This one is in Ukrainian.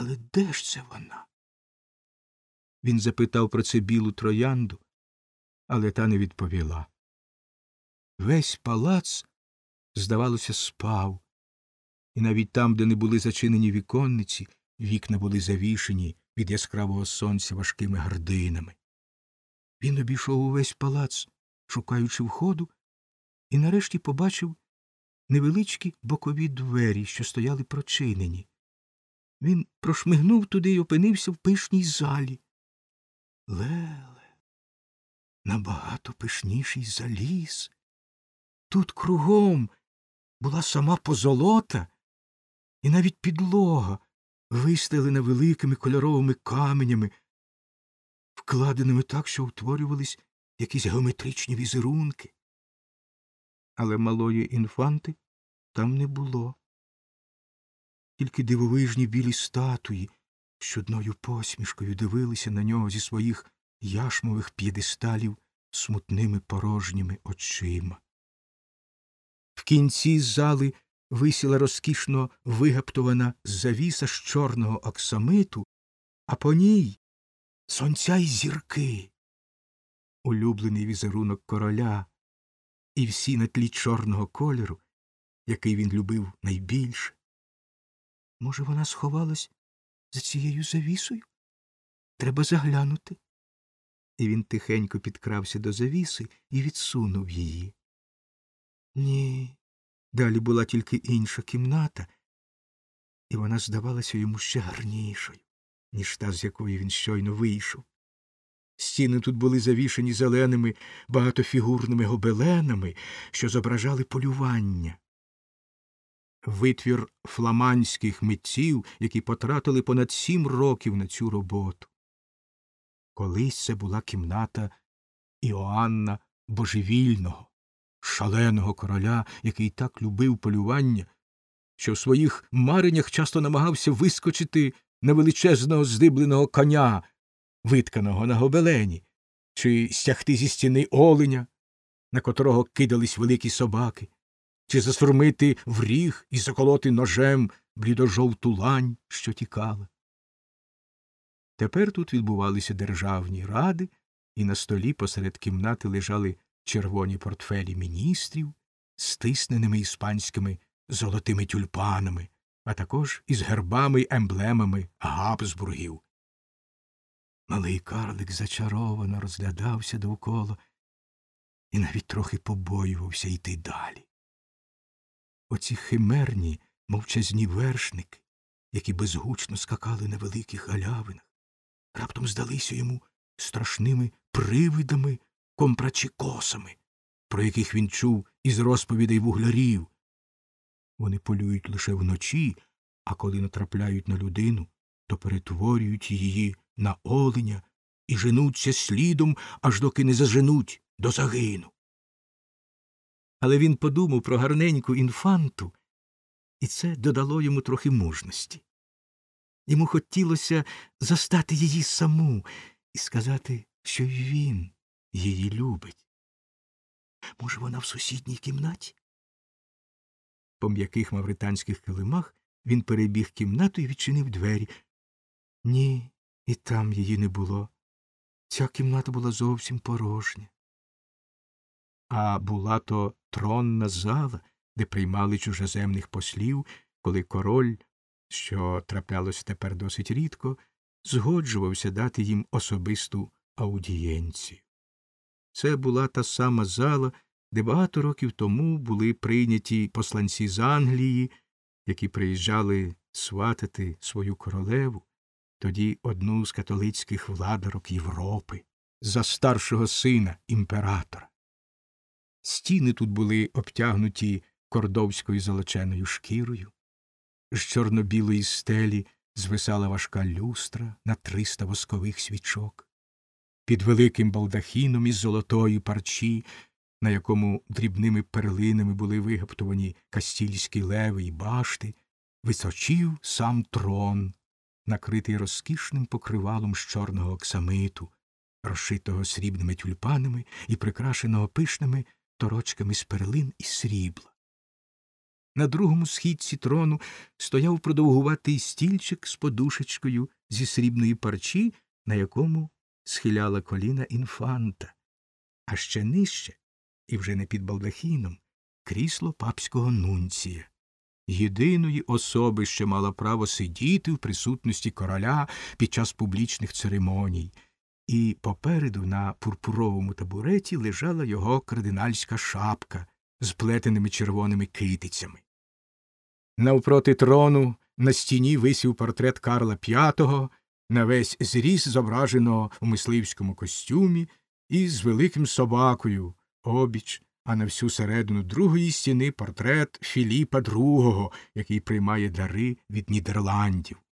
Але де ж це вона? Він запитав про це білу троянду, але та не відповіла. Весь палац, здавалося, спав, і навіть там, де не були зачинені віконниці, вікна були завішені від яскравого сонця важкими гардинами. Він обійшов увесь палац, шукаючи входу, і нарешті побачив невеличкі бокові двері, що стояли прочинені. Він прошмигнув туди й опинився в пишній залі. Леле, набагато пишніший за ліс. Тут кругом була сама позолота, і навіть підлога вистелена великими кольоровими каменями, вкладеними так, що утворювались якісь геометричні візерунки. Але малої інфанти там не було. Тільки дивовижні білі статуї з чудною посмішкою дивилися на нього зі своїх яшмових п'єдесталів смутними порожніми очима. В кінці зали висіла розкішно вигаптована завіса з чорного оксамиту, а по ній сонця й зірки, улюблений візерунок короля, і всі на тлі чорного кольору, який він любив найбільше. Може, вона сховалась за цією завісою? Треба заглянути. І він тихенько підкрався до завіси і відсунув її. Ні, далі була тільки інша кімната, і вона здавалася йому ще гарнішою, ніж та, з якої він щойно вийшов. Стіни тут були завішані зеленими багатофігурними гобеленами, що зображали полювання. Витвір фламандських митців, які потратили понад 7 років на цю роботу. Колись це була кімната Іоанна Божевільного, шаленого короля, який так любив полювання, що в своїх мареннях часто намагався вискочити на величезного здибленого коня, витканого на гобелені, чи стягти зі стіни оленя, на котрого кидались великі собаки, чи засурмити в ріг і заколоти ножем блідожовту лань, що тікала. Тепер тут відбувалися державні ради, і на столі посеред кімнати лежали червоні портфелі міністрів з тисненими іспанськими золотими тюльпанами, а також із гербами й емблемами Габсбургів. Малий карлик зачаровано розглядався довкола і навіть трохи побоювався йти далі. Оці химерні, мовчазні вершники, які безгучно скакали на великих галявинах, раптом здалися йому страшними привидами, компрачікосами, про яких він чув із розповідей вуглярів. Вони полюють лише вночі, а коли натрапляють на людину, то перетворюють її на оленя і женуться слідом, аж доки не заженуть до загину. Але він подумав про гарненьку інфанту, і це додало йому трохи мужності. Йому хотілося застати її саму і сказати, що й він її любить. Може, вона в сусідній кімнаті? По м'яких мавританських килимах він перебіг кімнату і відчинив двері. Ні, і там її не було. Ця кімната була зовсім порожня. А була то тронна зала, де приймали чужеземних послів, коли король, що траплялося тепер досить рідко, згоджувався дати їм особисту аудієнцію. Це була та сама зала, де багато років тому були прийняті посланці з Англії, які приїжджали сватати свою королеву, тоді одну з католицьких владарок Європи, за старшого сина імператора. Стіни тут були обтягнуті кордовською золоченою шкірою. З чорно-білої стелі звисала важка люстра на 300 воскових свічок. Під великим балдахіном із золотої парчі, на якому дрібними перлинами були вигаптовані кастільські леви й башти, височів сам трон, накритий розкішним покривалом з чорного оксамиту, розшитого срібними тюльпанами і прикрашеного пишними торочками з перлин і срібла. На другому східці трону стояв продовгуватий стільчик з подушечкою зі срібної парчі, на якому схиляла коліна інфанта. А ще нижче, і вже не під балдахіном, крісло папського нунція. Єдиної особи, що мала право сидіти в присутності короля під час публічних церемоній, і попереду на пурпуровому табуреті лежала його кардинальська шапка з плетеними червоними китицями. Навпроти трону на стіні висів портрет Карла V, на весь зріст зображеного у мисливському костюмі і з великим собакою обіч, а на всю середину другої стіни портрет Філіпа II, який приймає дари від Нідерландів.